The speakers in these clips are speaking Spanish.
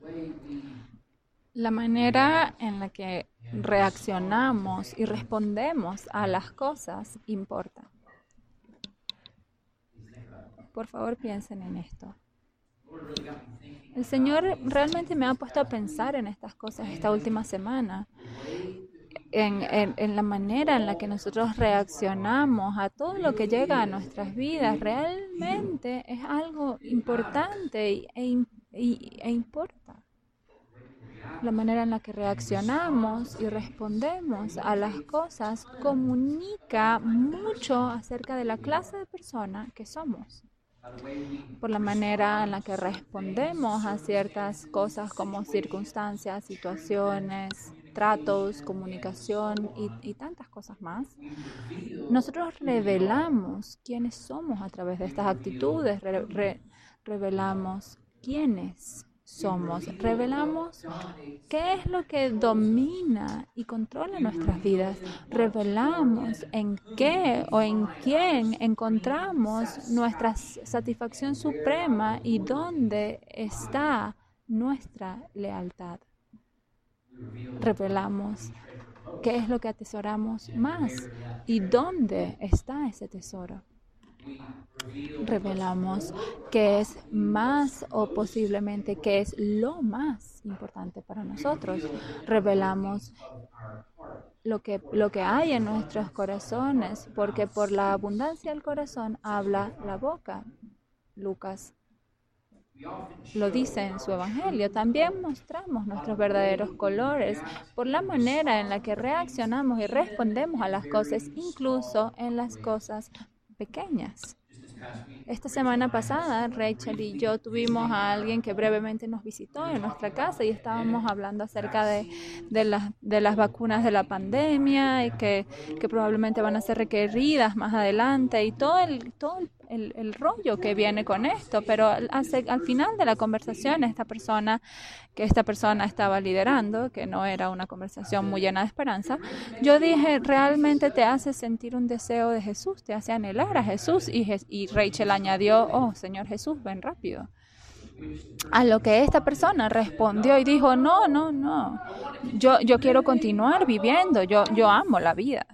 La manera en la que reaccionamos y respondemos a las cosas importa. Por favor, piensen en esto. El Señor realmente me ha puesto a pensar en estas cosas esta última semana, en la manera en la que nosotros reaccionamos a todo lo que llega a nuestras vidas. Realmente es algo importante e importa. La manera en la que reaccionamos y respondemos a las cosas comunica mucho acerca de la clase de persona que somos. Por la manera en la que respondemos a ciertas cosas como circunstancias, situaciones, tratos, comunicación y tantas cosas más, nosotros revelamos quiénes somos a través de estas actitudes, revelamos quiénes somos, revelamos qué es lo que domina y controla nuestras vidas, revelamos en qué o en quién encontramos nuestra satisfacción suprema y dónde está nuestra lealtad. Revelamos qué es lo que atesoramos más y dónde está ese tesoro. Revelamos qué es más o posiblemente qué es lo más importante para nosotros. Revelamos lo que hay en nuestros corazones, porque por la abundancia del corazón habla la boca. Lucas lo dice en su evangelio. También mostramos nuestros verdaderos colores por la manera en la que reaccionamos y respondemos a las cosas, incluso en las cosas pequeñas. Esta semana pasada, Rachel y yo tuvimos a alguien que brevemente nos visitó en nuestra casa y estábamos hablando acerca de las vacunas de la pandemia y que probablemente van a ser requeridas más adelante y todo el rollo que viene con esto. Pero al final de la conversación, esta persona estaba liderando, que no era una conversación muy llena de esperanza, yo dije, realmente te hace sentir un deseo de Jesús, te hace anhelar a Jesús. Y Rachel añadió, oh, Señor Jesús, ven rápido. A lo que esta persona respondió y dijo, no, yo quiero continuar viviendo, yo amo la vida.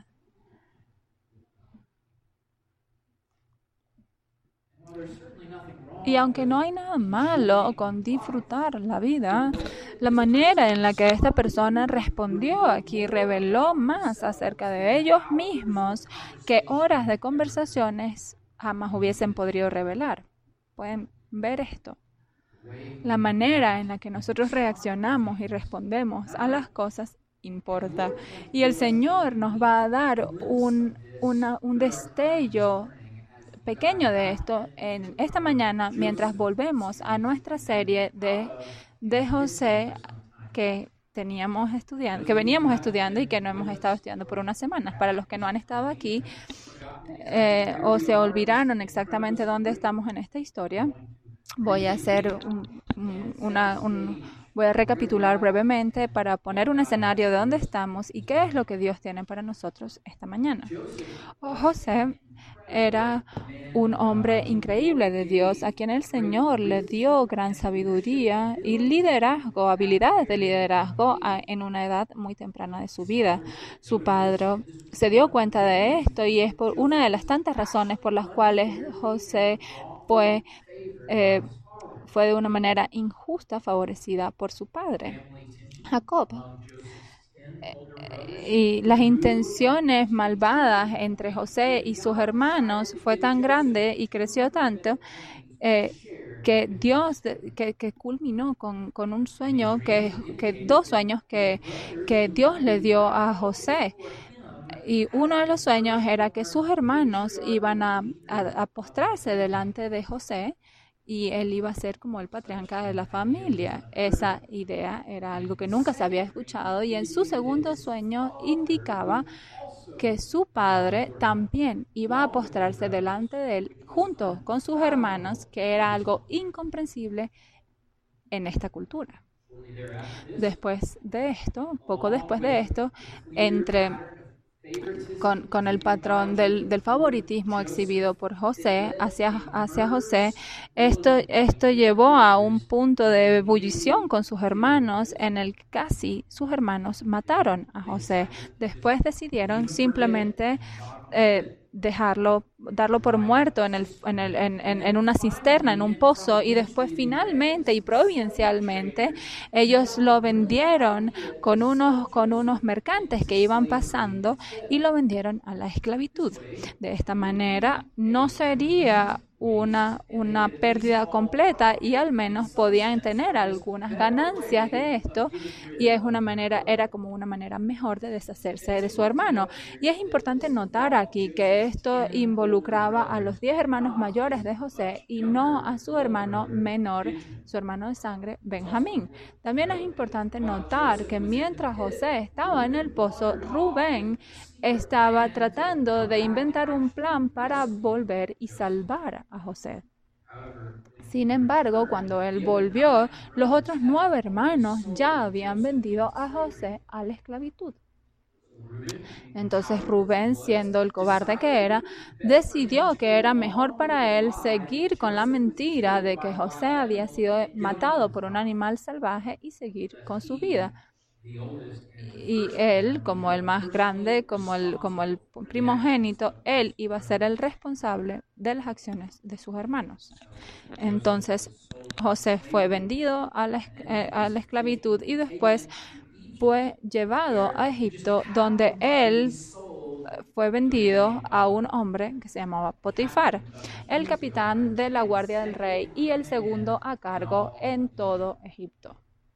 Y aunque no hay nada malo con disfrutar la vida, la manera en la que esta persona respondió aquí reveló más acerca de ellos mismos que horas de conversaciones jamás hubiesen podido revelar. Pueden ver esto. La manera en la que nosotros reaccionamos y respondemos a las cosas importa. Y el Señor nos va a dar un destello pequeño de esto en esta mañana mientras volvemos a nuestra serie de José que veníamos estudiando y que no hemos estado estudiando por unas semanas. Para los que no han estado aquí o se olvidaron exactamente dónde estamos en esta historia, voy a hacer voy a recapitular brevemente para poner un escenario de dónde estamos y qué es lo que Dios tiene para nosotros esta mañana. José era un hombre increíble de Dios, a quien el Señor le dio gran sabiduría y liderazgo, habilidades de liderazgo en una edad muy temprana de su vida. Su padre se dio cuenta de esto y es por una de las tantas razones por las cuales José fue de una manera injusta favorecida por su padre, Jacob. Y las intenciones malvadas entre José y sus hermanos fue tan grande y creció tanto que Dios, que culminó con un sueño, dos sueños que Dios le dio a José. Y uno de los sueños era que sus hermanos iban a postrarse delante de José y él iba a ser como el patriarca de la familia. Esa idea era algo que nunca se había escuchado y en su segundo sueño indicaba que su padre también iba a postrarse delante de él junto con sus hermanos, que era algo incomprensible en esta cultura. Poco después de esto, entre con el patrón del favoritismo exhibido por José hacia José, esto llevó a un punto de ebullición con sus hermanos en el que casi sus hermanos mataron a José. Después decidieron simplemente darlo por muerto en una cisterna, en un pozo, y después finalmente y providencialmente ellos lo vendieron con unos mercantes que iban pasando y lo vendieron a la esclavitud. De esta manera no sería una pérdida completa y al menos podían tener algunas ganancias de esto, y era como una manera mejor de deshacerse de su hermano. Y es importante notar aquí que esto involucraba a los 10 hermanos mayores de José y no a su hermano menor, su hermano de sangre, Benjamín. También es importante notar que mientras José estaba en el pozo, Rubén estaba tratando de inventar un plan para volver y salvar a José. Sin embargo, cuando él volvió, los otros 9 hermanos ya habían vendido a José a la esclavitud. Entonces Rubén, siendo el cobarde que era, decidió que era mejor para él seguir con la mentira de que José había sido matado por un animal salvaje y seguir con su vida. Y él, como el más grande, como el primogénito, él iba a ser el responsable de las acciones de sus hermanos. Entonces José fue vendido a la esclavitud y después fue llevado a Egipto, donde él fue vendido a un hombre que se llamaba Potifar, el capitán de la guardia del rey y el segundo a cargo en todo Egipto.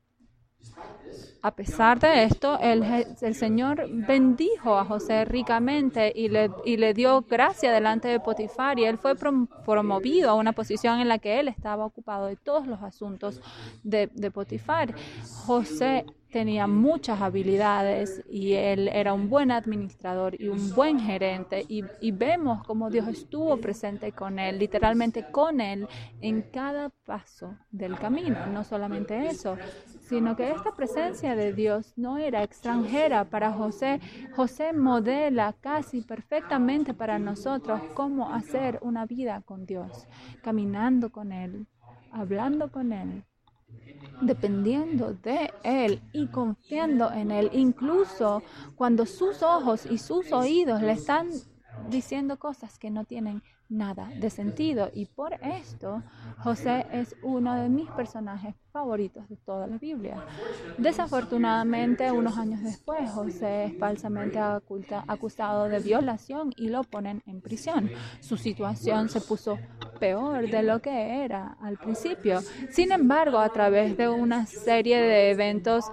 A pesar de esto, el Señor bendijo a José ricamente y le dio gracia delante de Potifar, y él fue promovido a una posición en la que él estaba ocupado de todos los asuntos de Potifar. José tenía muchas habilidades y él era un buen administrador y un buen gerente, y vemos cómo Dios estuvo presente con él, literalmente con él, en cada paso del camino. No solamente eso, sino que esta presencia de Dios no era extranjera para José. José modela casi perfectamente para nosotros cómo hacer una vida con Dios, caminando con Él, hablando con Él, dependiendo de Él y confiando en Él, incluso cuando sus ojos y sus oídos le están diciendo cosas que no tienen nada de sentido. Y por esto José es uno de mis personajes favoritos de toda la Biblia. Desafortunadamente, unos años después, José es falsamente acusado de violación y lo ponen en prisión. Su situación se puso peor de lo que era al principio. Sin embargo, a través de una serie de eventos,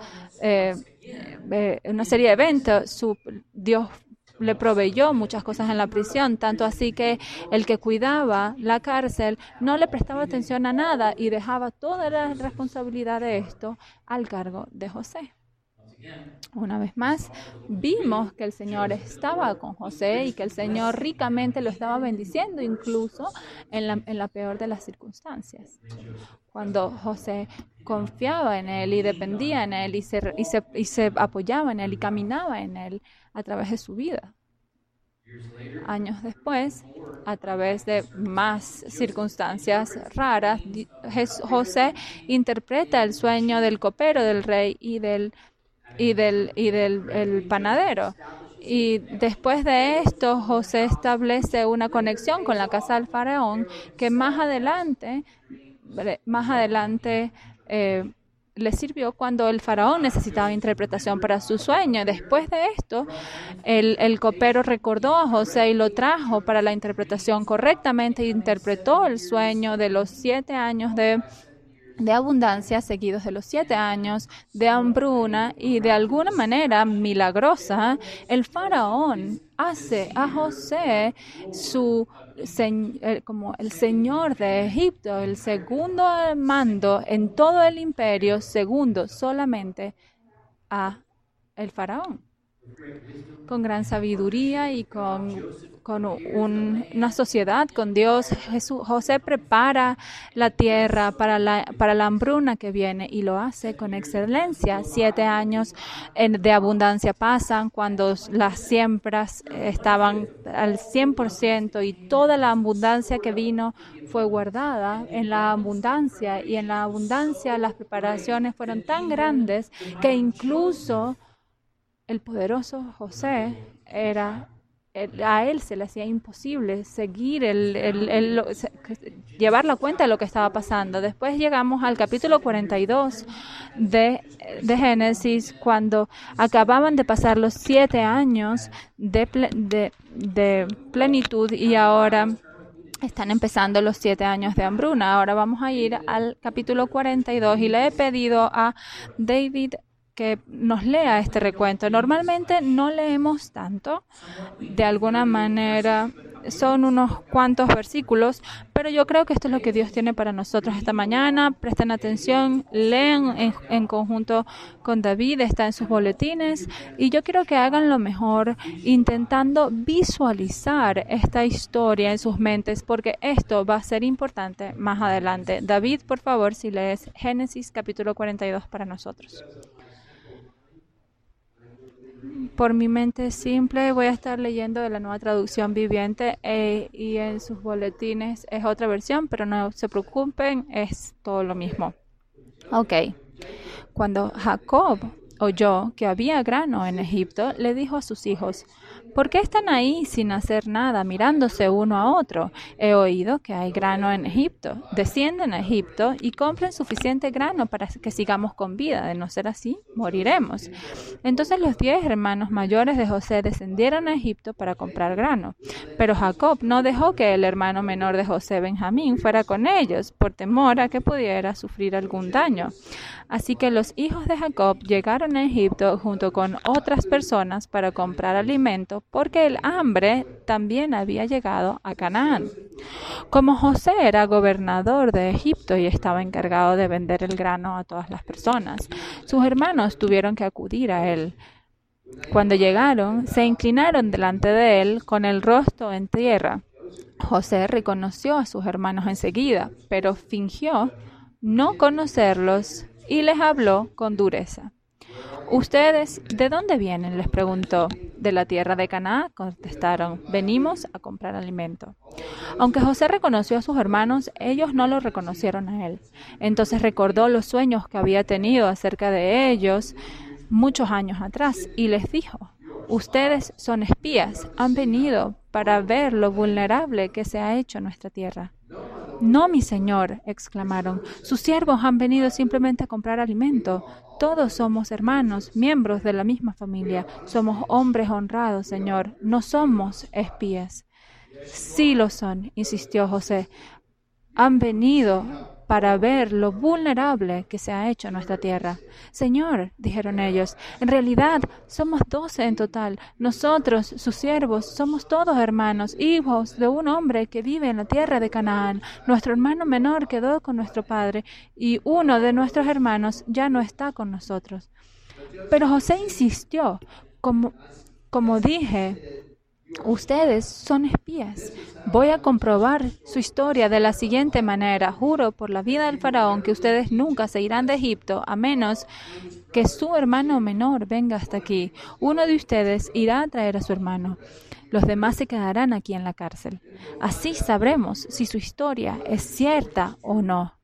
Dios le proveyó muchas cosas en la prisión, tanto así que el que cuidaba la cárcel no le prestaba atención a nada y dejaba toda la responsabilidad de esto al cargo de José. Una vez más, vimos que el Señor estaba con José y que el Señor ricamente lo estaba bendiciendo, incluso en la peor de las circunstancias. Cuando José confiaba en Él y dependía en Él y se apoyaba en Él y caminaba en Él a través de su vida. Años después, a través de más circunstancias raras, José interpreta el sueño del copero del rey y del panadero. Y después de esto, José establece una conexión con la casa del faraón que más adelante le sirvió cuando el faraón necesitaba interpretación para su sueño. Después de esto, el copero recordó a José y lo trajo para la interpretación correctamente. Interpretó el sueño de los 7 años de abundancia seguidos de los 7 años de hambruna, y de alguna manera milagrosa el faraón hace a José como el señor de Egipto, el segundo al mando en todo el imperio, segundo solamente a el faraón. con gran sabiduría y con una sociedad con Dios. José prepara la tierra para la hambruna que viene y lo hace con excelencia. 7 años de abundancia pasan cuando las siembras estaban al 100% y toda la abundancia que vino fue guardada en la abundancia, y en la abundancia las preparaciones fueron tan grandes que incluso el poderoso José a él se le hacía imposible seguir llevar la cuenta de lo que estaba pasando. Después llegamos al capítulo 42 de Génesis, cuando acababan de pasar los 7 años de plenitud y ahora están empezando los 7 años de hambruna. Ahora vamos a ir al capítulo 42 y le he pedido a David que nos lea este recuento. Normalmente no leemos tanto, de alguna manera son unos cuantos versículos, pero yo creo que esto es lo que Dios tiene para nosotros esta mañana. Presten atención, lean en conjunto con David, está en sus boletines, y yo quiero que hagan lo mejor intentando visualizar esta historia en sus mentes, porque esto va a ser importante más adelante. David, por favor, si lees Génesis capítulo 42 para nosotros. Por mi mente simple voy a estar leyendo de la Nueva Traducción Viviente y en sus boletines es otra versión, pero no se preocupen, es todo lo mismo. Ok. Cuando Jacob oyó que había grano en Egipto, le dijo a sus hijos: ¿por qué están ahí sin hacer nada, mirándose uno a otro? He oído que hay grano en Egipto. Desciendan a Egipto y compren suficiente grano para que sigamos con vida. De no ser así, moriremos. Entonces los 10 hermanos mayores de José descendieron a Egipto para comprar grano. Pero Jacob no dejó que el hermano menor de José, Benjamín, fuera con ellos, por temor a que pudiera sufrir algún daño. Así que los hijos de Jacob llegaron a Egipto junto con otras personas para comprar alimento, porque el hambre también había llegado a Canaán. Como José era gobernador de Egipto y estaba encargado de vender el grano a todas las personas, sus hermanos tuvieron que acudir a él. Cuando llegaron, se inclinaron delante de él con el rostro en tierra. José reconoció a sus hermanos enseguida, pero fingió no conocerlos y les habló con dureza. ¿Ustedes de dónde vienen?, les preguntó. De la tierra de Canaán, contestaron. Venimos a comprar alimento. Aunque José reconoció a sus hermanos, ellos no lo reconocieron a él. Entonces recordó los sueños que había tenido acerca de ellos muchos años atrás y les dijo: ustedes son espías, han venido para ver lo vulnerable que se ha hecho nuestra tierra. No, mi señor, exclamaron, sus siervos han venido simplemente a comprar alimento. Todos somos hermanos, miembros de la misma familia. Somos hombres honrados, señor. No somos espías. Sí lo son, insistió José. Han venido para ver lo vulnerable que se ha hecho en nuestra tierra. Señor, dijeron ellos, en realidad somos 12 en total. Nosotros, sus siervos, somos todos hermanos, hijos de un hombre que vive en la tierra de Canaán. Nuestro hermano menor quedó con nuestro padre y uno de nuestros hermanos ya no está con nosotros. Pero José insistió, como dije, ustedes son espías. Voy a comprobar su historia de la siguiente manera. Juro por la vida del faraón que ustedes nunca se irán de Egipto a menos que su hermano menor venga hasta aquí. Uno de ustedes irá a traer a su hermano. Los demás se quedarán aquí en la cárcel. Así sabremos si su historia es cierta o no.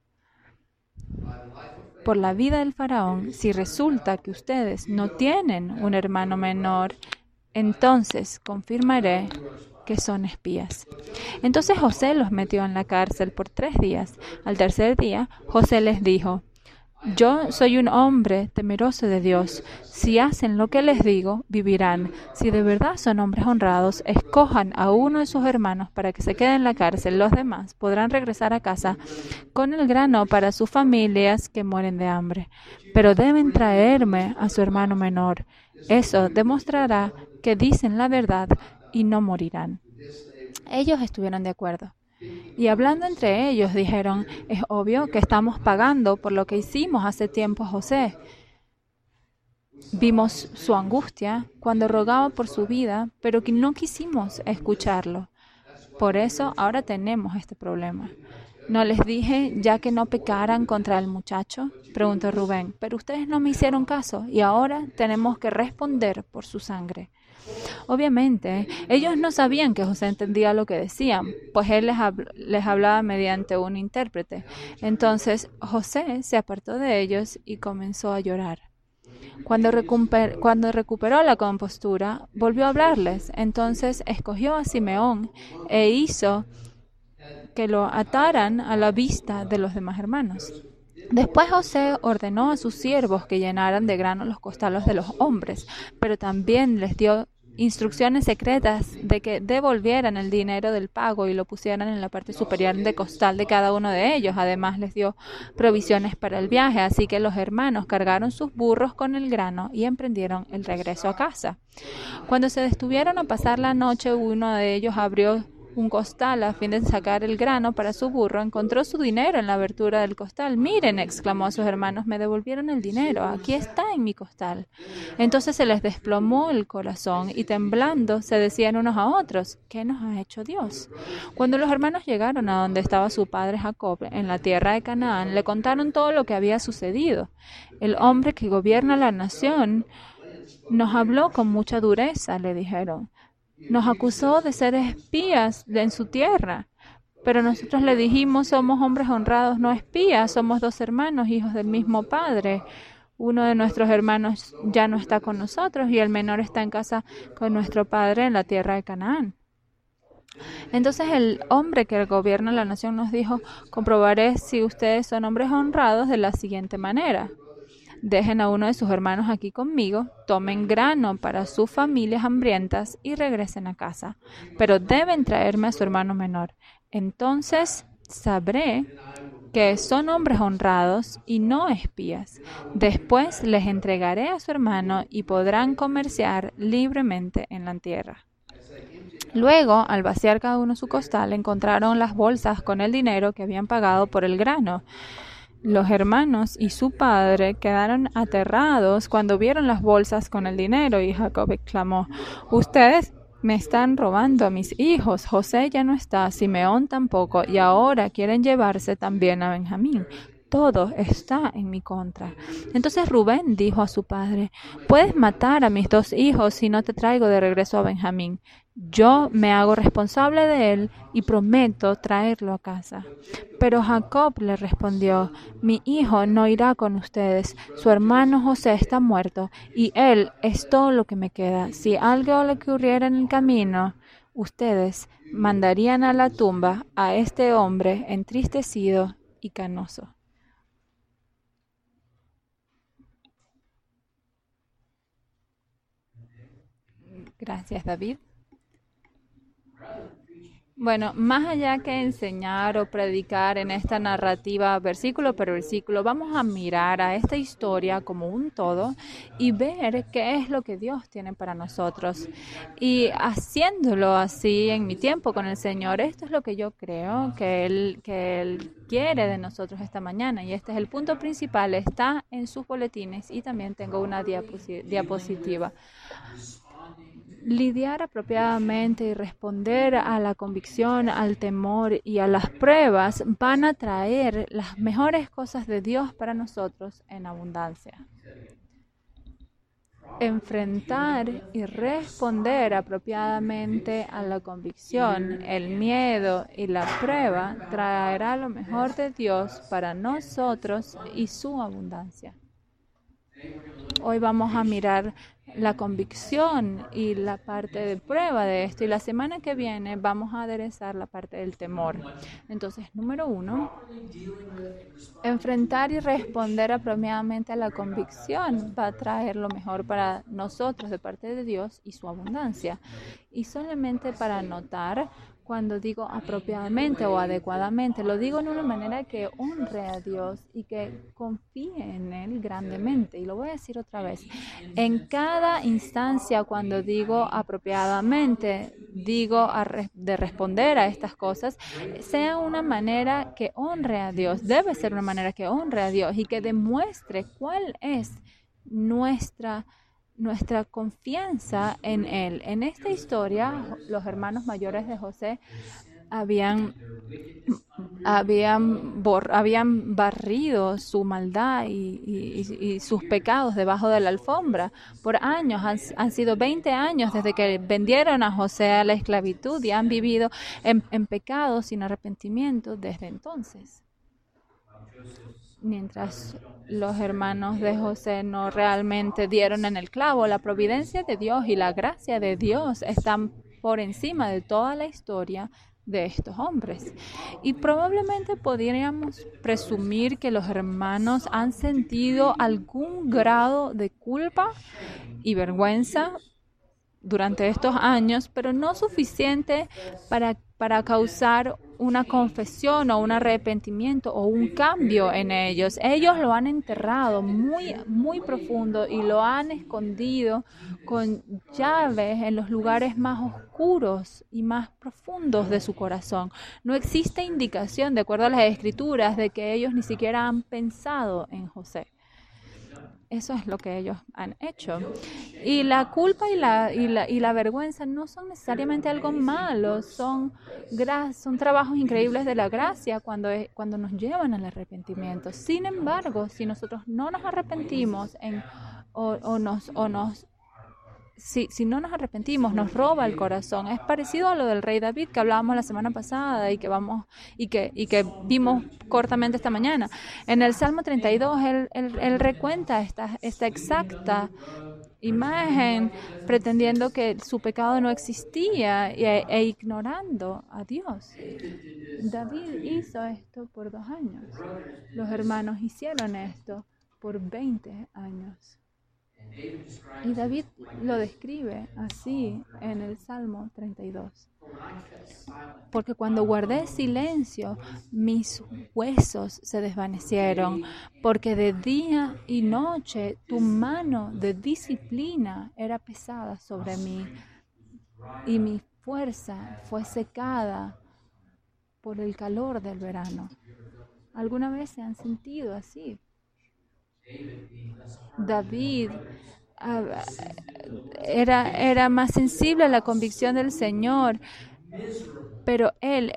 Por la vida del faraón, si resulta que ustedes no tienen un hermano menor, entonces confirmaré que son espías. Entonces José los metió en la cárcel por 3 días. Al tercer día, José les dijo: yo soy un hombre temeroso de Dios. Si hacen lo que les digo, vivirán. Si de verdad son hombres honrados, escojan a uno de sus hermanos para que se quede en la cárcel. Los demás podrán regresar a casa con el grano para sus familias que mueren de hambre. Pero deben traerme a su hermano menor. Eso demostrará que dicen la verdad y no morirán. Ellos estuvieron de acuerdo. Y hablando entre ellos, dijeron: es obvio que estamos pagando por lo que hicimos hace tiempo a José. Vimos su angustia cuando rogaba por su vida, pero que no quisimos escucharlo. Por eso ahora tenemos este problema. ¿No les dije ya que no pecaran contra el muchacho?, preguntó Rubén, pero ustedes no me hicieron caso y ahora tenemos que responder por su sangre. Obviamente, ellos no sabían que José entendía lo que decían, pues él les hablaba mediante un intérprete. Entonces José se apartó de ellos y comenzó a llorar. Cuando recuperó la compostura, volvió a hablarles. Entonces escogió a Simeón e hizo que lo ataran a la vista de los demás hermanos. Después José ordenó a sus siervos que llenaran de grano los costales de los hombres, pero también les dio instrucciones secretas de que devolvieran el dinero del pago y lo pusieran en la parte superior de costal de cada uno de ellos. Además les dio provisiones para el viaje, así que los hermanos cargaron sus burros con el grano y emprendieron el regreso a casa. Cuando se detuvieron a pasar la noche, uno de ellos abrió un costal a fin de sacar el grano para su burro. Encontró su dinero en la abertura del costal. «Miren», exclamó a sus hermanos, «me devolvieron el dinero. Aquí está en mi costal». Entonces se les desplomó el corazón y temblando se decían unos a otros, «¿Qué nos ha hecho Dios?». Cuando los hermanos llegaron a donde estaba su padre Jacob, en la tierra de Canaán, le contaron todo lo que había sucedido. «El hombre que gobierna la nación nos habló con mucha dureza», le dijeron. «Nos acusó de ser espías en su tierra». Pero nosotros le dijimos, «Somos hombres honrados, no espías, somos 2 hermanos, hijos del mismo padre. Uno de nuestros hermanos ya no está con nosotros y el menor está en casa con nuestro padre en la tierra de Canaán». Entonces el hombre que gobierna la nación nos dijo, «Comprobaré si ustedes son hombres honrados de la siguiente manera. Dejen a uno de sus hermanos aquí conmigo, tomen grano para sus familias hambrientas y regresen a casa. Pero deben traerme a su hermano menor. Entonces sabré que son hombres honrados y no espías. Después les entregaré a su hermano y podrán comerciar libremente en la tierra». Luego, al vaciar cada uno su costal, encontraron las bolsas con el dinero que habían pagado por el grano. Los hermanos y su padre quedaron aterrados cuando vieron las bolsas con el dinero y Jacob exclamó, «Ustedes me están robando a mis hijos. José ya no está, Simeón tampoco, y ahora quieren llevarse también a Benjamín. Todo está en mi contra». Entonces Rubén dijo a su padre, «Puedes matar a mis 2 hijos si no te traigo de regreso a Benjamín. Yo me hago responsable de él y prometo traerlo a casa». Pero Jacob le respondió, «Mi hijo no irá con ustedes. Su hermano José está muerto y él es todo lo que me queda. Si algo le ocurriera en el camino, ustedes mandarían a la tumba a este hombre entristecido y canoso». Gracias, David. Bueno, más allá que enseñar o predicar en esta narrativa versículo por versículo, vamos a mirar a esta historia como un todo y ver qué es lo que Dios tiene para nosotros. Y haciéndolo así en mi tiempo con el Señor, esto es lo que yo creo que Él quiere de nosotros esta mañana. Y este es el punto principal, está en sus boletines y también tengo una diapositiva. Lidiar apropiadamente y responder a la convicción, al temor y a las pruebas van a traer las mejores cosas de Dios para nosotros en abundancia. Enfrentar y responder apropiadamente a la convicción, el miedo y la prueba traerá lo mejor de Dios para nosotros y su abundancia. Hoy vamos a mirar la convicción y la parte de prueba de esto. Y la semana que viene vamos a aderezar la parte del temor. Entonces, número 1, enfrentar y responder apropiadamente a la convicción va a traer lo mejor para nosotros de parte de Dios y su abundancia. Y solamente para notar, cuando digo apropiadamente o adecuadamente, lo digo en una manera que honre a Dios y que confíe en Él grandemente. Y lo voy a decir otra vez. En cada instancia, cuando digo apropiadamente, digo de responder a estas cosas, sea una manera que honre a Dios. Debe ser una manera que honre a Dios y que demuestre cuál es nuestra confianza en Él. En esta historia, los hermanos mayores de José habían barrido su maldad y sus pecados debajo de la alfombra por años. Han sido 20 años desde que vendieron a José a la esclavitud y han vivido en pecado sin arrepentimiento desde entonces. Mientras los hermanos de José no realmente dieron en el clavo, la providencia de Dios y la gracia de Dios están por encima de toda la historia de estos hombres. Y probablemente podríamos presumir que los hermanos han sentido algún grado de culpa y vergüenza durante estos años, pero no suficiente para causar una confesión o un arrepentimiento o un cambio en ellos. Ellos lo han enterrado muy, muy profundo y lo han escondido con llaves en los lugares más oscuros y más profundos de su corazón. No existe indicación, de acuerdo a las Escrituras, de que ellos ni siquiera han pensado en José. Eso es lo que ellos han hecho. Y la culpa y la vergüenza no son necesariamente algo malo, son trabajos increíbles de la gracia cuando nos llevan al arrepentimiento. Sin embargo, si nosotros no nos arrepentimos si no nos arrepentimos, nos roba el corazón. Es parecido a lo del rey David que hablábamos la semana pasada y que vimos cortamente esta mañana. En el Salmo 32, él recuenta esta exacta imagen, pretendiendo que su pecado no existía e ignorando a Dios. David hizo esto por 2 años. Los hermanos hicieron esto por 20 años. Y David lo describe así en el Salmo 32. Porque cuando guardé silencio, mis huesos se desvanecieron, porque de día y noche tu mano de disciplina era pesada sobre mí, y mi fuerza fue secada por el calor del verano. ¿Alguna vez se han sentido así? David era más sensible a la convicción del Señor, pero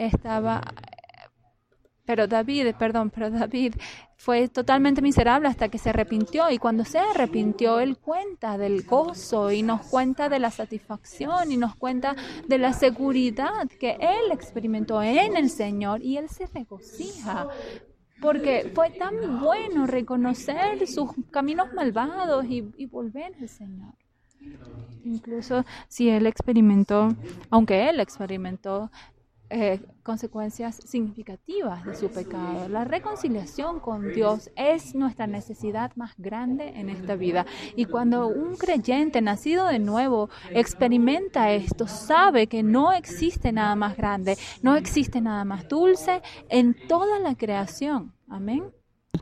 David fue totalmente miserable hasta que se arrepintió, y cuando se arrepintió, él cuenta del gozo y nos cuenta de la satisfacción y nos cuenta de la seguridad que él experimentó en el Señor, y él se regocija. Porque fue tan bueno reconocer sus caminos malvados y volver al Señor. Incluso si aunque él experimentó consecuencias significativas de su pecado. La reconciliación con Dios es nuestra necesidad más grande en esta vida. Y cuando un creyente nacido de nuevo experimenta esto, sabe que no existe nada más grande, no existe nada más dulce en toda la creación. Amén.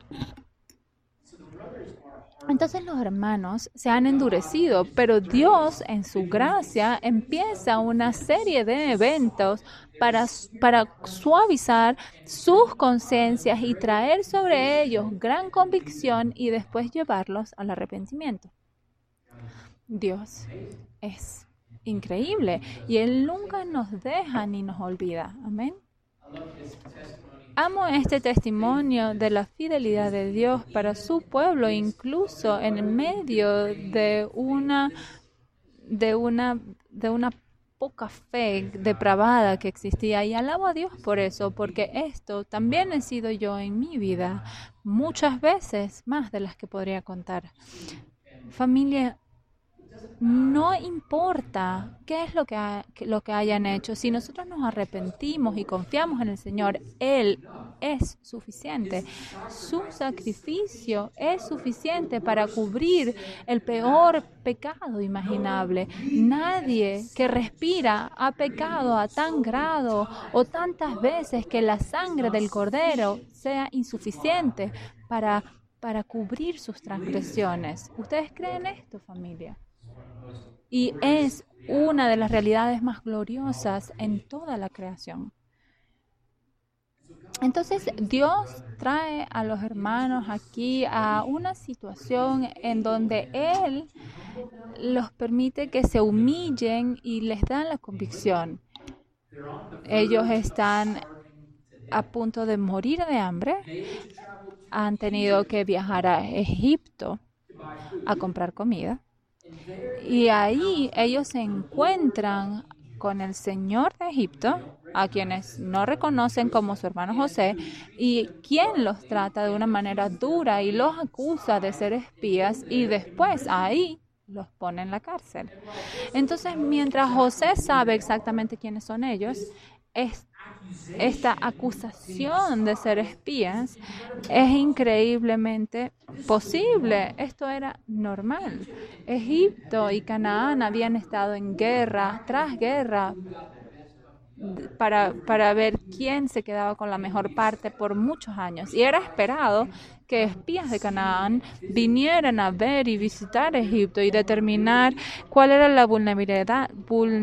Entonces los hermanos se han endurecido, pero Dios en su gracia empieza una serie de eventos para suavizar sus conciencias y traer sobre ellos gran convicción y después llevarlos al arrepentimiento. Dios es increíble y Él nunca nos deja ni nos olvida. Amén. Amo este testimonio de la fidelidad de Dios para su pueblo, incluso en medio de una poca fe depravada que existía. Y alabo a Dios por eso, porque esto también he sido yo en mi vida, muchas veces más de las que podría contar. Familia, no importa qué es lo que hayan hecho, si nosotros nos arrepentimos y confiamos en el Señor, Él es suficiente. Su sacrificio es suficiente para cubrir el peor pecado imaginable. Nadie que respira ha pecado a tan grado o tantas veces que la sangre del Cordero sea insuficiente para cubrir sus transgresiones. ¿Ustedes creen esto, familia? Y es una de las realidades más gloriosas en toda la creación. Entonces Dios trae a los hermanos aquí a una situación en donde Él los permite que se humillen y les da la convicción. Ellos están a punto de morir de hambre, han tenido que viajar a Egipto a comprar comida y ahí ellos se encuentran con el Señor de Egipto, a quienes no reconocen como su hermano José, y quien los trata de una manera dura y los acusa de ser espías y después ahí los pone en la cárcel. Entonces, mientras José sabe exactamente quiénes son ellos, esta acusación de ser espías es increíblemente posible. Esto era normal. Egipto y Canaán habían estado en guerra tras guerra para ver quién se quedaba con la mejor parte por muchos años. Y era esperado que espías de Canaán vinieran a ver y visitar Egipto y determinar cuál era la vulnerabilidad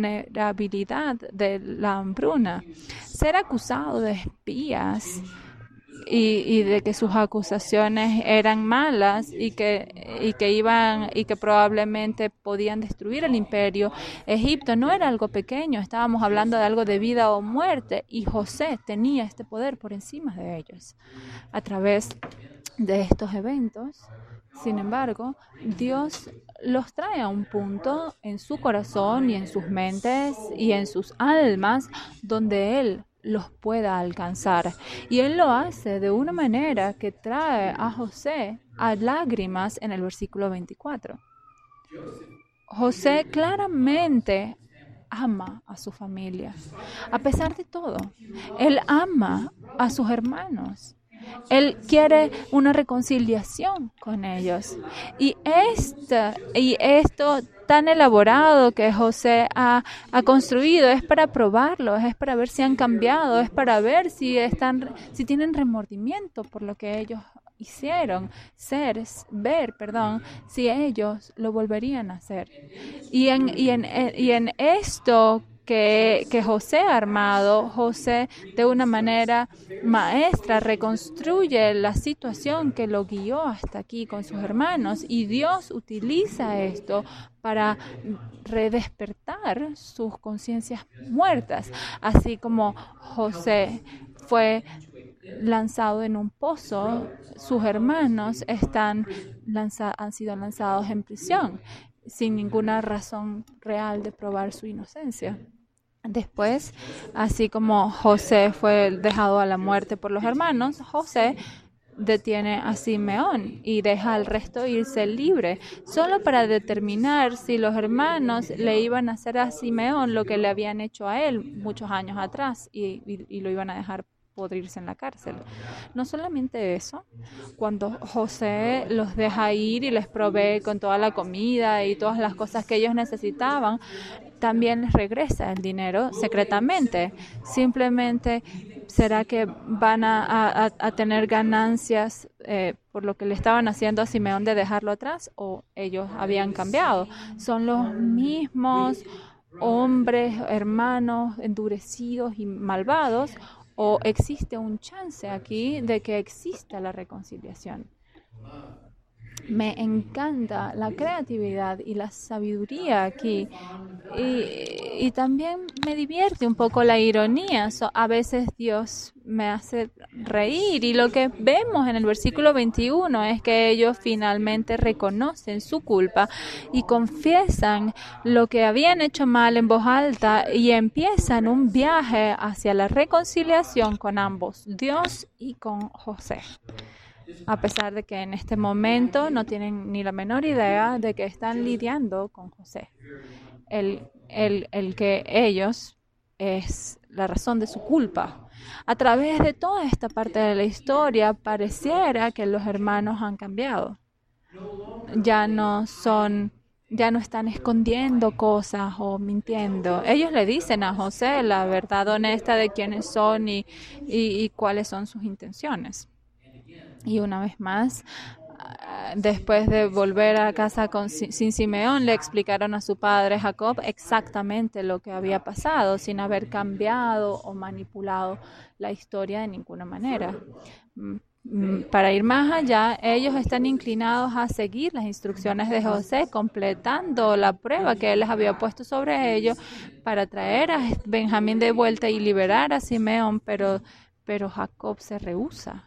de la hambruna. Ser acusado de espías y de que sus acusaciones eran malas y que probablemente podían destruir el imperio. Egipto no era algo pequeño, estábamos hablando de algo de vida o muerte, y José tenía este poder por encima de ellos. A través de estos eventos, sin embargo, Dios los trae a un punto en su corazón y en sus mentes y en sus almas donde Él los pueda alcanzar. Y Él lo hace de una manera que trae a José a lágrimas en el versículo 24. José claramente ama a su familia. A pesar de todo, Él ama a sus hermanos. Él quiere una reconciliación con ellos. Y esto tan elaborado que José ha construido es para probarlos, es para ver si han cambiado, es para ver si tienen remordimiento por lo que ellos hicieron, si ellos lo volverían a hacer. Y en esto que José ha armado, José de una manera maestra reconstruye la situación que lo guió hasta aquí con sus hermanos, y Dios utiliza esto para redespertar sus conciencias muertas, así como José fue lanzado en un pozo, sus hermanos han sido lanzados en prisión sin ninguna razón real de probar su inocencia. Después, así como José fue dejado a la muerte por los hermanos, José detiene a Simeón y deja al resto irse libre, solo para determinar si los hermanos le iban a hacer a Simeón lo que le habían hecho a él muchos años atrás y lo iban a dejar podrirse en la cárcel. No solamente eso, cuando José los deja ir y les provee con toda la comida y todas las cosas que ellos necesitaban, también les regresa el dinero secretamente. Simplemente, ¿será que van a tener ganancias por lo que le estaban haciendo a Simeón de dejarlo atrás, o ellos habían cambiado? Son los mismos hombres, hermanos, endurecidos y malvados, ¿o existe un chance aquí de que exista la reconciliación? Me encanta la creatividad y la sabiduría aquí, y también me divierte un poco la ironía. A veces Dios me hace reír, y lo que vemos en el versículo 21 es que ellos finalmente reconocen su culpa y confiesan lo que habían hecho mal en voz alta y empiezan un viaje hacia la reconciliación con ambos, Dios y con José. A pesar de que en este momento no tienen ni la menor idea de que están lidiando con José. El que ellos es la razón de su culpa. A través de toda esta parte de la historia, pareciera que los hermanos han cambiado. Ya no están escondiendo cosas o mintiendo. Ellos le dicen a José la verdad honesta de quiénes son y cuáles son sus intenciones. Y una vez más, después de volver a casa sin Simeón, le explicaron a su padre Jacob exactamente lo que había pasado, sin haber cambiado o manipulado la historia de ninguna manera. Para ir más allá, ellos están inclinados a seguir las instrucciones de José, completando la prueba que él les había puesto sobre ellos para traer a Benjamín de vuelta y liberar a Simeón, pero Jacob se rehúsa.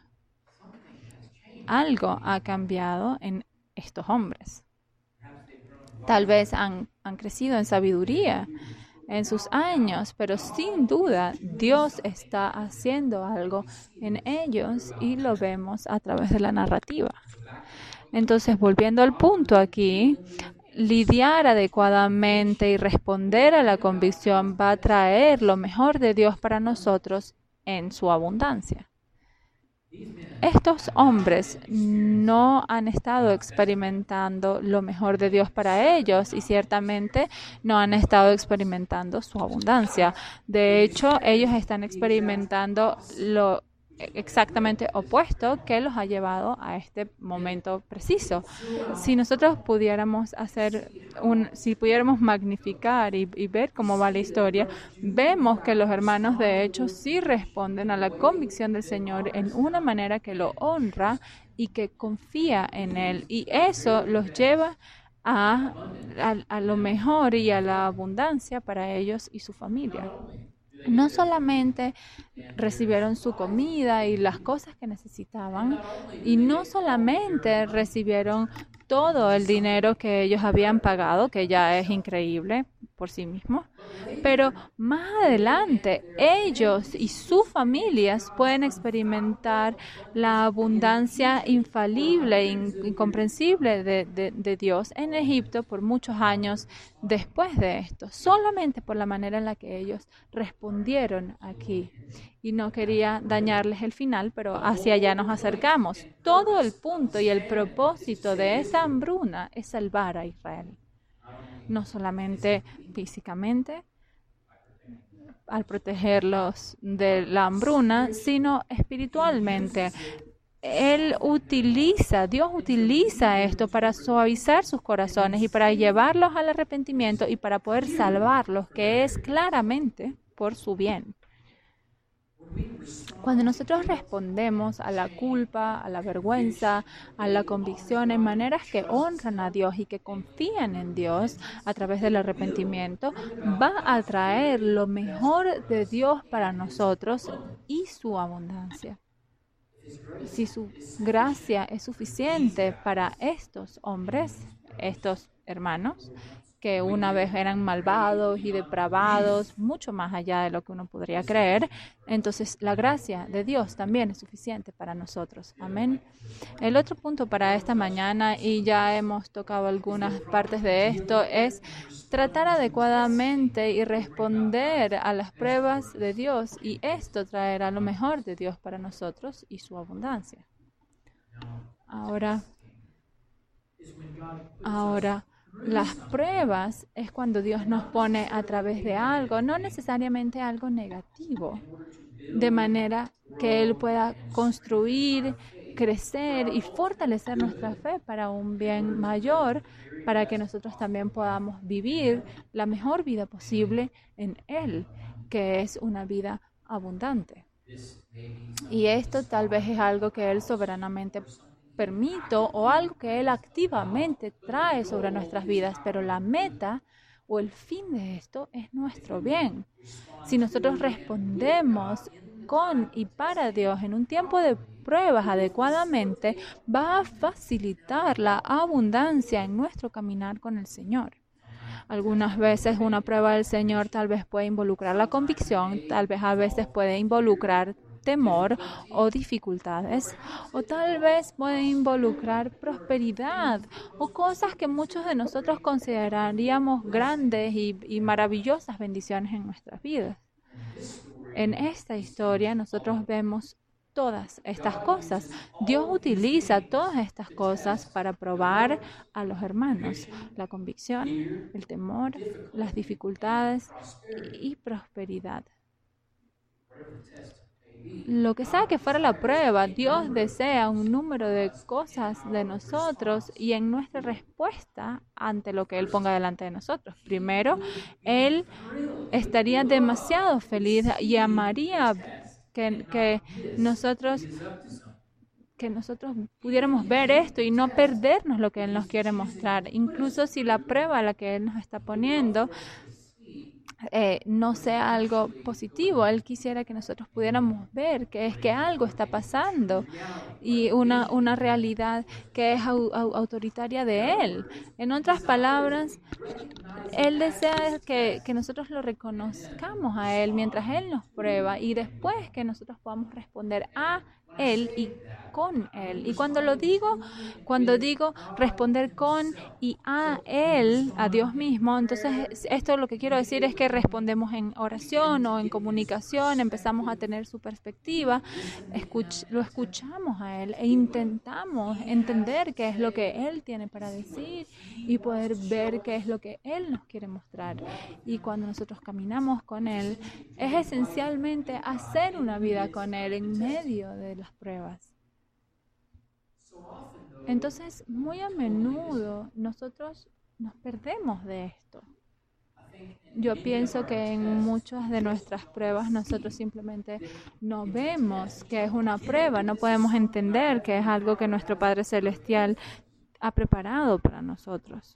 Algo ha cambiado en estos hombres. Tal vez han crecido en sabiduría en sus años, pero sin duda Dios está haciendo algo en ellos y lo vemos a través de la narrativa. Entonces, volviendo al punto aquí, lidiar adecuadamente y responder a la convicción va a traer lo mejor de Dios para nosotros en su abundancia. Estos hombres no han estado experimentando lo mejor de Dios para ellos y ciertamente no han estado experimentando su abundancia. De hecho, ellos están experimentando lo exactamente opuesto que los ha llevado a este momento preciso. Si nosotros pudiéramos si pudiéramos magnificar y ver cómo va la historia, vemos que los hermanos de hecho sí responden a la convicción del Señor en una manera que lo honra y que confía en Él. Y eso los lleva a lo mejor y a la abundancia para ellos y su familia. No solamente recibieron su comida y las cosas que necesitaban, y no solamente recibieron todo el dinero que ellos habían pagado, que ya es increíble por sí mismo, pero más adelante ellos y sus familias pueden experimentar la abundancia infalible e incomprensible de Dios en Egipto por muchos años después de esto, solamente por la manera en la que ellos respondieron aquí. Y no quería dañarles el final, pero hacia allá nos acercamos. Todo el punto y el propósito de esa hambruna es salvar a Israel. No solamente físicamente, al protegerlos de la hambruna, sino espiritualmente. Dios utiliza esto para suavizar sus corazones y para llevarlos al arrepentimiento y para poder salvarlos, que es claramente por su bien. Cuando nosotros respondemos a la culpa, a la vergüenza, a la convicción en maneras que honran a Dios y que confían en Dios a través del arrepentimiento, va a traer lo mejor de Dios para nosotros y su abundancia. Si su gracia es suficiente para estos hombres, estos hermanos, que una vez eran malvados y depravados, mucho más allá de lo que uno podría creer, entonces la gracia de Dios también es suficiente para nosotros. Amén. El otro punto para esta mañana, y ya hemos tocado algunas partes de esto, es tratar adecuadamente y responder a las pruebas de Dios, y esto traerá lo mejor de Dios para nosotros y su abundancia. Ahora, las pruebas es cuando Dios nos pone a través de algo, no necesariamente algo negativo, de manera que Él pueda construir, crecer y fortalecer nuestra fe para un bien mayor, para que nosotros también podamos vivir la mejor vida posible en Él, que es una vida abundante. Y esto tal vez es algo que Él soberanamente permito o algo que Él activamente trae sobre nuestras vidas, pero la meta o el fin de esto es nuestro bien. Si nosotros respondemos con y para Dios en un tiempo de pruebas adecuadamente, va a facilitar la abundancia en nuestro caminar con el Señor. Algunas veces una prueba del Señor tal vez puede involucrar la convicción, tal vez a veces puede involucrar temor o dificultades, o tal vez puede involucrar prosperidad o cosas que muchos de nosotros consideraríamos grandes y maravillosas bendiciones en nuestras vidas. En esta historia nosotros vemos todas estas cosas. Dios utiliza todas estas cosas para probar a los hermanos la convicción, el temor, las dificultades y prosperidad. lo que sea que fuera la prueba, Dios desea un número de cosas de nosotros y en nuestra respuesta ante lo que Él ponga delante de nosotros. Primero, Él estaría demasiado feliz y amaría que nosotros pudiéramos ver esto y no perdernos lo que Él nos quiere mostrar. Incluso si la prueba a la que Él nos está poniendo no sea algo positivo. Él quisiera que nosotros pudiéramos ver que es que algo está pasando y una realidad que es autoritaria de Él. En otras palabras, Él desea que nosotros lo reconozcamos a Él mientras Él nos prueba y después que nosotros podamos responder a Él y con Él. Y cuando digo responder con y a Él, a Dios mismo, entonces esto lo que quiero decir es que respondemos en oración o en comunicación, empezamos a tener su perspectiva, lo escuchamos a Él e intentamos entender qué es lo que Él tiene para decir y poder ver qué es lo que Él nos quiere mostrar. Y cuando nosotros caminamos con Él, es esencialmente hacer una vida con Él en medio de las pruebas. Entonces, muy a menudo nosotros nos perdemos de esto. Yo pienso que en muchas de nuestras pruebas nosotros simplemente no vemos que es una prueba, no podemos entender que es algo que nuestro Padre Celestial ha preparado para nosotros.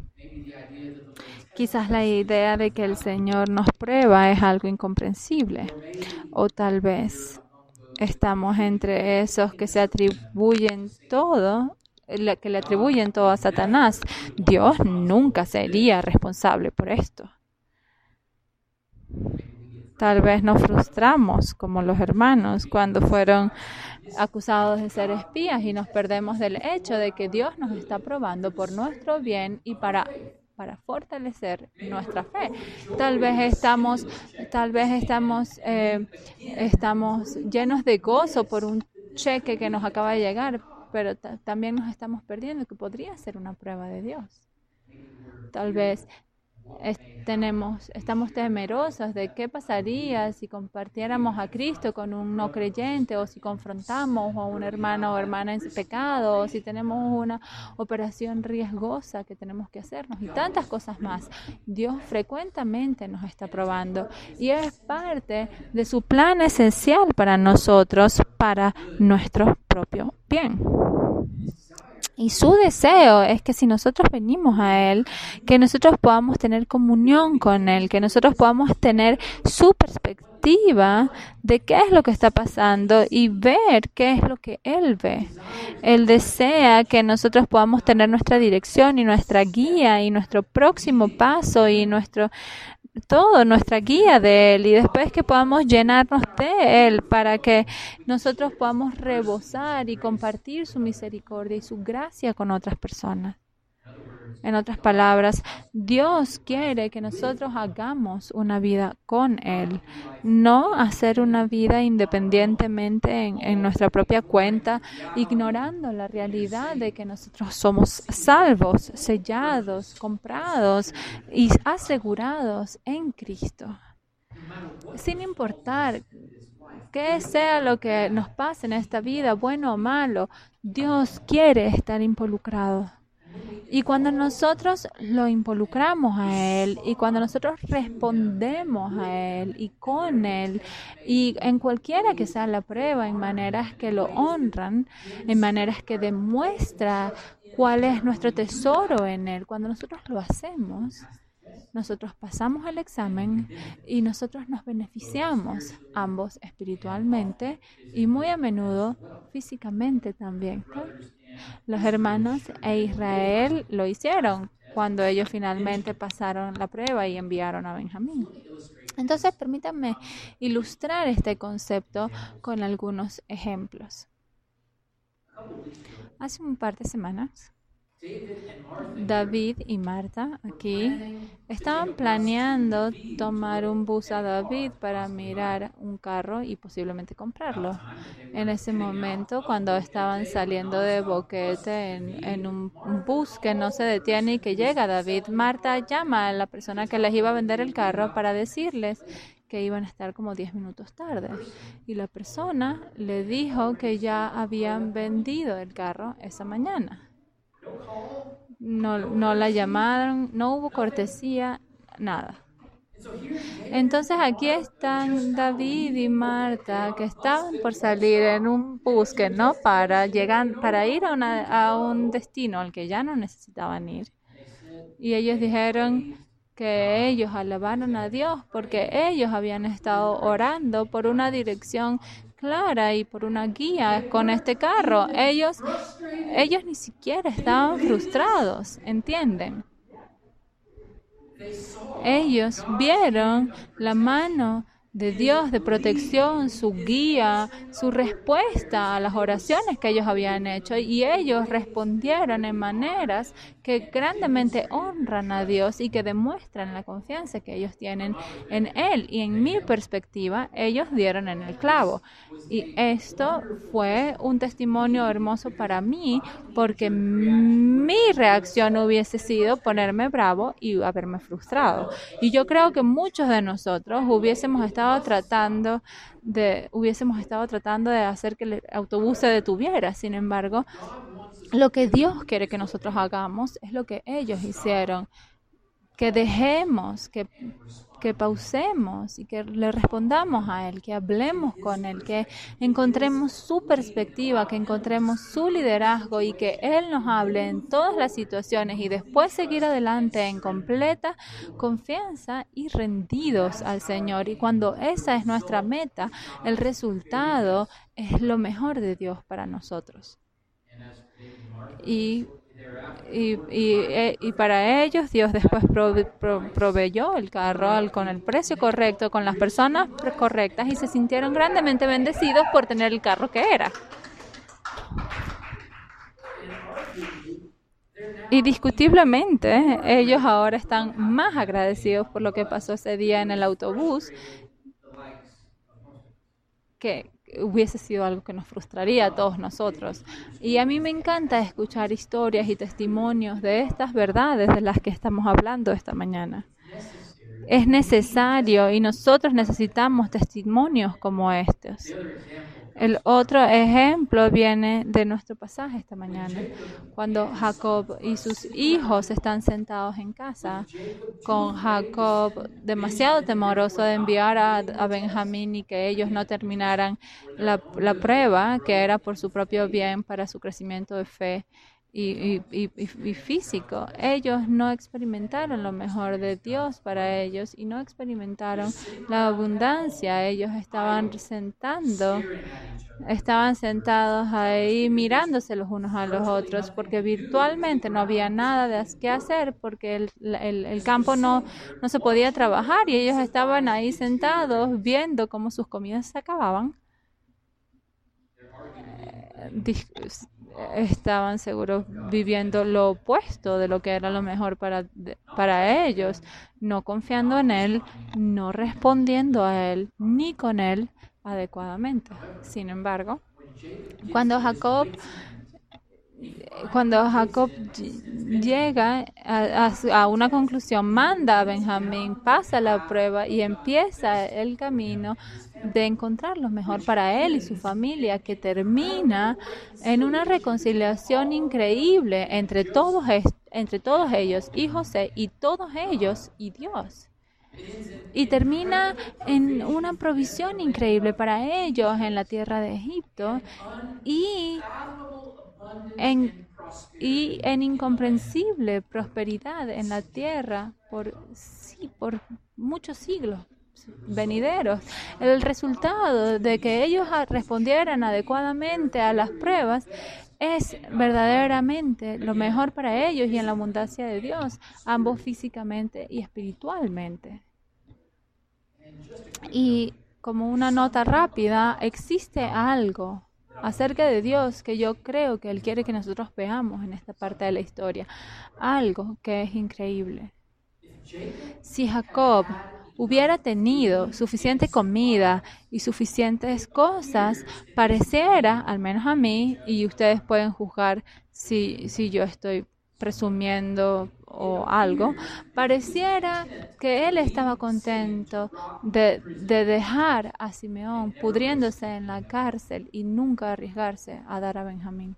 Quizás la idea de que el Señor nos prueba es algo incomprensible, o tal vez estamos entre esos que se atribuyen todo, que le atribuyen todo a Satanás. Dios nunca sería responsable por esto. Tal vez nos frustramos como los hermanos cuando fueron acusados de ser espías y nos perdemos del hecho de que Dios nos está probando por nuestro bien y para fortalecer nuestra fe. Tal vez estamos llenos de gozo por un cheque que nos acaba de llegar, pero también nos estamos perdiendo que podría ser una prueba de Dios. Tal vez estamos temerosos de qué pasaría si compartiéramos a Cristo con un no creyente, o si confrontamos a un hermano o hermana en pecado, o si tenemos una operación riesgosa que tenemos que hacernos y tantas cosas más. Dios frecuentemente nos está probando y es parte de su plan esencial para nosotros, para nuestro propio bien. Y su deseo es que si nosotros venimos a Él, que nosotros podamos tener comunión con Él, que nosotros podamos tener su perspectiva de qué es lo que está pasando y ver qué es lo que Él ve. Él desea que nosotros podamos tener nuestra dirección y nuestra guía y nuestro próximo paso y nuestra guía de Él, y después que podamos llenarnos de Él para que nosotros podamos rebosar y compartir su misericordia y su gracia con otras personas. En otras palabras, Dios quiere que nosotros hagamos una vida con Él, no hacer una vida independientemente en nuestra propia cuenta, ignorando la realidad de que nosotros somos salvos, sellados, comprados y asegurados en Cristo. Sin importar qué sea lo que nos pase en esta vida, bueno o malo, Dios quiere estar involucrado. Y cuando nosotros lo involucramos a Él y cuando nosotros respondemos a Él y con Él y en cualquiera que sea la prueba, en maneras que lo honran, en maneras que demuestra cuál es nuestro tesoro en Él, cuando nosotros lo hacemos, nosotros pasamos el examen y nosotros nos beneficiamos ambos espiritualmente y muy a menudo físicamente también. Los hermanos e Israel lo hicieron cuando ellos finalmente pasaron la prueba y enviaron a Benjamín. Entonces, permítanme ilustrar este concepto con algunos ejemplos. Hace un par de semanas, David y Marta aquí estaban planeando tomar un bus a David para mirar un carro y posiblemente comprarlo. En ese momento, cuando estaban saliendo de Boquete en un bus que no se detiene y que llega David, Marta llama a la persona que les iba a vender el carro para decirles que iban a estar como 10 minutos tarde. Y la persona le dijo que ya habían vendido el carro esa mañana. No la llamaron, no hubo cortesía, nada. Entonces aquí están David y Marta, que estaban por salir en un bus que no para ir a un destino al que ya no necesitaban ir. Y ellos dijeron que ellos alabaron a Dios porque ellos habían estado orando por una dirección clara y por una guía con este carro. Ellos ni siquiera estaban frustrados, ¿entienden? Ellos vieron la mano de Dios de protección, su guía, su respuesta a las oraciones que ellos habían hecho, y ellos respondieron en maneras que grandemente honran a Dios y que demuestran la confianza que ellos tienen en Él. Y en mi perspectiva, ellos dieron en el clavo. Y esto fue un testimonio hermoso para mí, porque mi reacción hubiese sido ponerme bravo y haberme frustrado. Y yo creo que muchos de nosotros hubiésemos estado tratando de hacer que el autobús se detuviera. Sin embargo, lo que Dios quiere que nosotros hagamos es lo que ellos hicieron. Que dejemos, que pausemos y que le respondamos a Él, que hablemos con Él, que encontremos su perspectiva, que encontremos su liderazgo y que Él nos hable en todas las situaciones y después seguir adelante en completa confianza y rendidos al Señor. Y cuando esa es nuestra meta, el resultado es lo mejor de Dios para nosotros. Y para ellos Dios después proveyó el carro con el precio correcto, con las personas correctas, y se sintieron grandemente bendecidos por tener el carro que era. Indiscutiblemente, ellos ahora están más agradecidos por lo que pasó ese día en el autobús, que hubiese sido algo que nos frustraría a todos nosotros. Y a mí me encanta escuchar historias y testimonios de estas verdades de las que estamos hablando esta mañana. Es necesario y nosotros necesitamos testimonios como estos. El otro ejemplo viene de nuestro pasaje esta mañana, cuando Jacob y sus hijos están sentados en casa, con Jacob demasiado temoroso de enviar a Benjamín y que ellos no terminaran la prueba, que era por su propio bien, para su crecimiento de fe y físico. Ellos no experimentaron lo mejor de Dios para ellos y no experimentaron la abundancia. Ellos estaban sentados ahí mirándose los unos a los otros, porque virtualmente no había nada que hacer, porque el campo no se podía trabajar, y ellos estaban ahí sentados viendo cómo sus comidas se acababan. Estaban seguros viviendo lo opuesto de lo que era lo mejor para ellos, no confiando en Él, no respondiendo a Él, ni con Él adecuadamente. Sin embargo, cuando Jacob llega a una conclusión, manda a Benjamín, pasa la prueba y empieza el camino de encontrar lo mejor para él y su familia, que termina en una reconciliación increíble entre todos ellos y José, y todos ellos y Dios. Y termina en una provisión increíble para ellos en la tierra de Egipto y en incomprensible prosperidad en la tierra por muchos siglos venideros. El resultado de que ellos respondieran adecuadamente a las pruebas es verdaderamente lo mejor para ellos y en la abundancia de Dios, ambos físicamente y espiritualmente. Y como una nota rápida, existe algo acerca de Dios que yo creo que Él quiere que nosotros veamos en esta parte de la historia. Algo que es increíble. Si Jacob hubiera tenido suficiente comida y suficientes cosas, pareciera, al menos a mí, y ustedes pueden juzgar si yo estoy presumiendo o algo, pareciera que él estaba contento de dejar a Simeón pudriéndose en la cárcel y nunca arriesgarse a dar a Benjamín.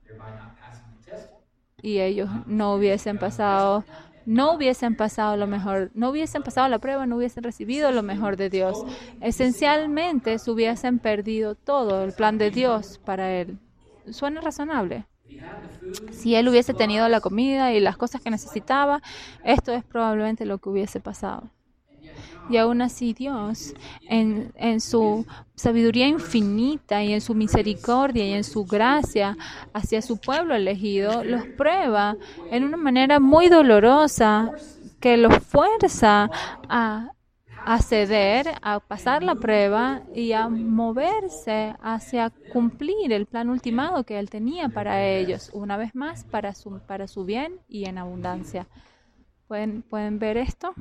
Y ellos no hubiesen pasado lo mejor, no hubiesen pasado la prueba, no hubiesen recibido lo mejor de Dios. Esencialmente, se hubiesen perdido todo el plan de Dios para él. ¿Suena razonable? Si él hubiese tenido la comida y las cosas que necesitaba, esto es probablemente lo que hubiese pasado. Y aún así Dios, en su sabiduría infinita y en su misericordia y en su gracia hacia su pueblo elegido, los prueba en una manera muy dolorosa que los fuerza a ceder, a pasar la prueba y a moverse hacia cumplir el plan ultimado que Él tenía para ellos, una vez más para su bien y en abundancia. ¿Pueden ver esto?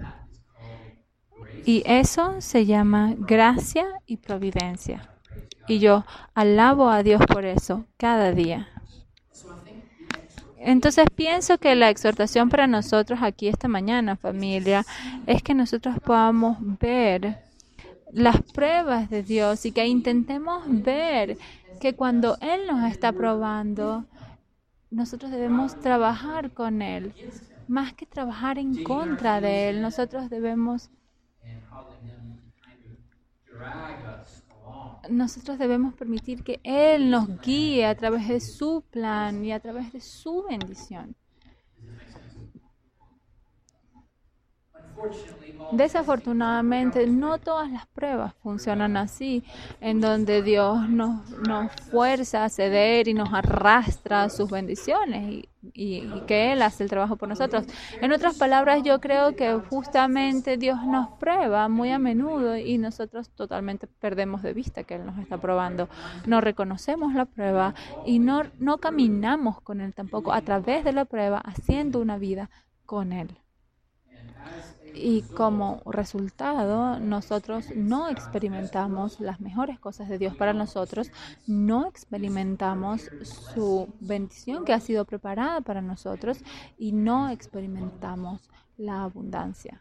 Y eso se llama gracia y providencia. Y yo alabo a Dios por eso cada día. Entonces pienso que la exhortación para nosotros aquí esta mañana, familia, es que nosotros podamos ver las pruebas de Dios y que intentemos ver que cuando Él nos está probando, nosotros debemos trabajar con Él. Más que trabajar en contra de Él, nosotros debemos permitir que Él nos guíe a través de su plan y a través de su bendición. Desafortunadamente, no todas las pruebas funcionan así, en donde Dios nos fuerza a ceder y nos arrastra a sus bendiciones y que Él hace el trabajo por nosotros. En otras palabras, yo creo que justamente Dios nos prueba muy a menudo y nosotros totalmente perdemos de vista que Él nos está probando. No reconocemos la prueba y no caminamos con Él tampoco a través de la prueba, haciendo una vida con Él. Y como resultado, nosotros no experimentamos las mejores cosas de Dios para nosotros, no experimentamos su bendición que ha sido preparada para nosotros y no experimentamos la abundancia.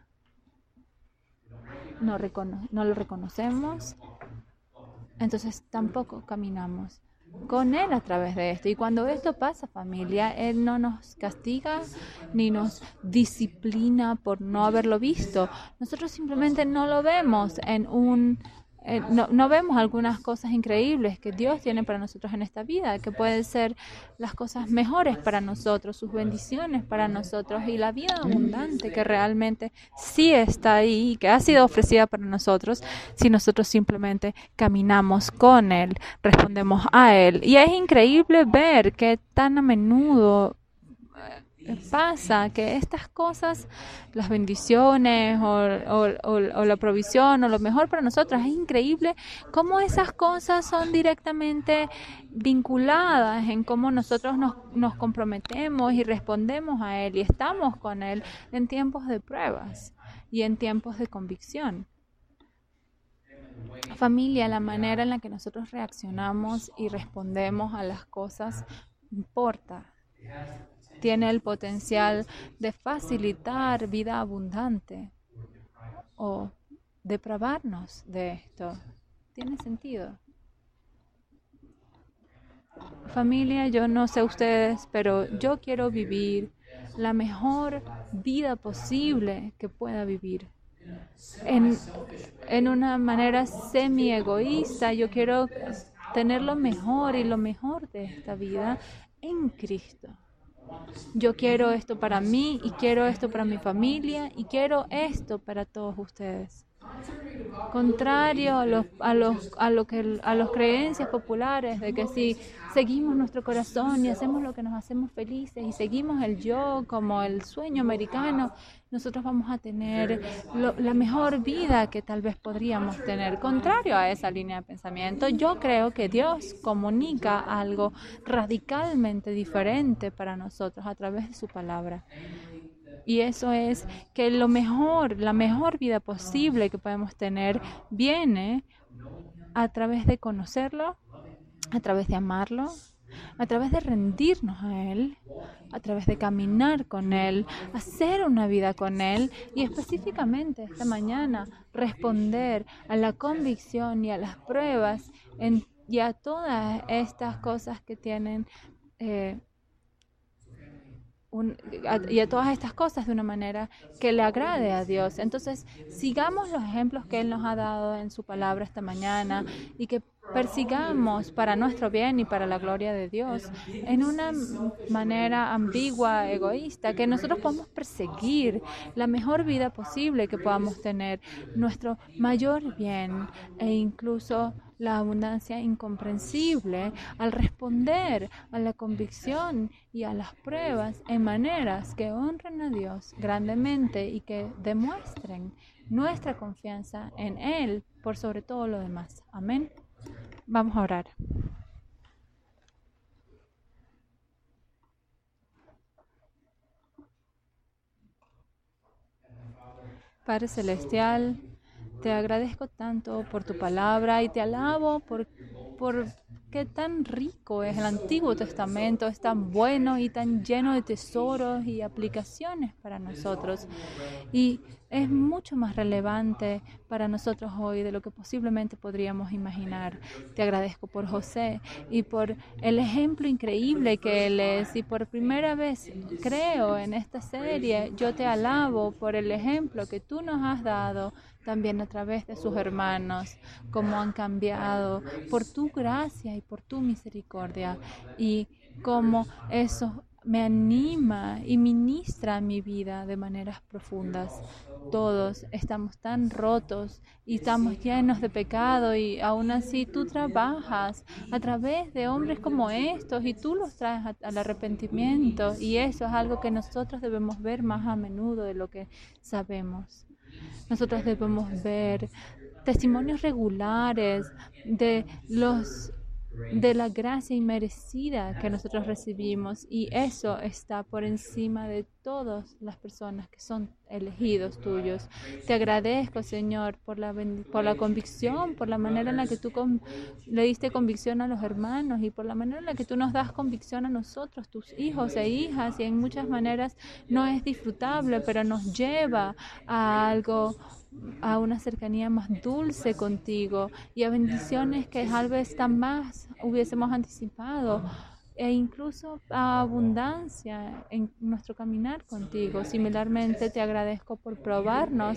No lo reconocemos, entonces tampoco caminamos con Él a través de esto. Y cuando esto pasa, familia, Él no nos castiga ni nos disciplina por no haberlo visto. Nosotros simplemente no lo vemos no vemos algunas cosas increíbles que Dios tiene para nosotros en esta vida, que pueden ser las cosas mejores para nosotros, sus bendiciones para nosotros y la vida abundante que realmente sí está ahí y que ha sido ofrecida para nosotros si nosotros simplemente caminamos con Él, respondemos a Él. Y es increíble ver que tan a menudo pasa que estas cosas, las bendiciones o la provisión o lo mejor para nosotros, es increíble cómo esas cosas son directamente vinculadas en cómo nosotros nos comprometemos y respondemos a Él y estamos con Él en tiempos de pruebas y en tiempos de convicción. Familia, la manera en la que nosotros reaccionamos y respondemos a las cosas importa. Tiene el potencial de facilitar vida abundante o depravarnos de esto. ¿Tiene sentido? Familia, yo no sé ustedes, pero yo quiero vivir la mejor vida posible que pueda vivir. En una manera semi-egoísta, yo quiero tener lo mejor y lo mejor de esta vida en Cristo. Yo quiero esto para mí y quiero esto para mi familia y quiero esto para todos ustedes. Contrario a las creencias populares de que si seguimos nuestro corazón y hacemos lo que nos hacemos felices y seguimos el yo como el sueño americano, nosotros vamos a tener la mejor vida que tal vez podríamos tener. Contrario a esa línea de pensamiento, yo creo que Dios comunica algo radicalmente diferente para nosotros a través de su palabra. Y eso es que la mejor vida posible que podemos tener viene a través de conocerlo, a través de amarlo, a través de rendirnos a Él, a través de caminar con Él, hacer una vida con Él y específicamente esta mañana responder a la convicción y a las pruebas y a todas estas cosas que tienen eh, y a todas estas cosas de una manera que le agrade a Dios. Entonces, sigamos los ejemplos que Él nos ha dado en su palabra esta mañana y que persigamos para nuestro bien y para la gloria de Dios en una manera ambigua, egoísta, que nosotros podamos perseguir la mejor vida posible que podamos tener, nuestro mayor bien e incluso la abundancia incomprensible al responder a la convicción y a las pruebas en maneras que honren a Dios grandemente y que demuestren nuestra confianza en Él por sobre todo lo demás. Amén. Vamos a orar. Padre Celestial, te agradezco tanto por tu palabra y te alabo por qué tan rico es el Antiguo Testamento, es tan bueno y tan lleno de tesoros y aplicaciones para nosotros. Y es mucho más relevante para nosotros hoy de lo que posiblemente podríamos imaginar. Te agradezco por José y por el ejemplo increíble que él es. Y por primera vez creo en esta serie, yo te alabo por el ejemplo que tú nos has dado también a través de sus hermanos, cómo han cambiado por tu gracia y por tu misericordia y cómo eso me anima y ministra mi vida de maneras profundas. Todos estamos tan rotos y estamos llenos de pecado y aún así tú trabajas a través de hombres como estos y tú los traes al arrepentimiento y eso es algo que nosotros debemos ver más a menudo de lo que sabemos. Nosotros debemos ver testimonios regulares de la gracia inmerecida que nosotros recibimos y eso está por encima de todas las personas que son elegidos tuyos. Te agradezco, Señor, por la convicción, por la manera en la que tú le diste convicción a los hermanos y por la manera en la que tú nos das convicción a nosotros, tus hijos e hijas, y en muchas maneras no es disfrutable, pero nos lleva a algo, a una cercanía más dulce contigo y a bendiciones que tal vez tan más hubiésemos anticipado e incluso a abundancia en nuestro caminar contigo. Similarmente te agradezco por probarnos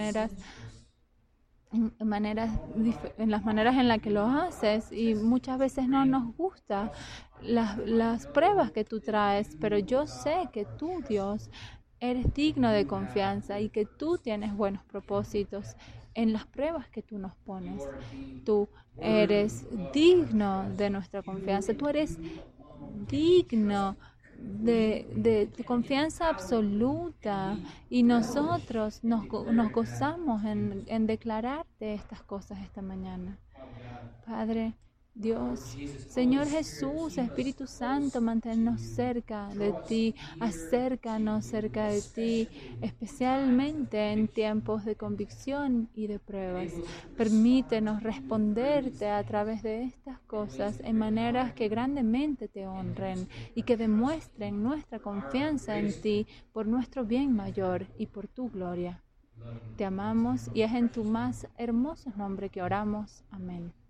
en las maneras en las que lo haces y muchas veces no nos gusta las pruebas que tú traes, pero yo sé que tú, Dios, eres digno de confianza y que tú tienes buenos propósitos en las pruebas que tú nos pones. Tú eres digno de nuestra confianza, tú eres digno de confianza absoluta y nosotros nos gozamos en declararte estas cosas esta mañana. Padre, Dios, Señor Jesús, Espíritu Santo, manténnos cerca de ti, acércanos cerca de ti, especialmente en tiempos de convicción y de pruebas. Permítenos responderte a través de estas cosas en maneras que grandemente te honren y que demuestren nuestra confianza en ti por nuestro bien mayor y por tu gloria. Te amamos y es en tu más hermoso nombre que oramos. Amén.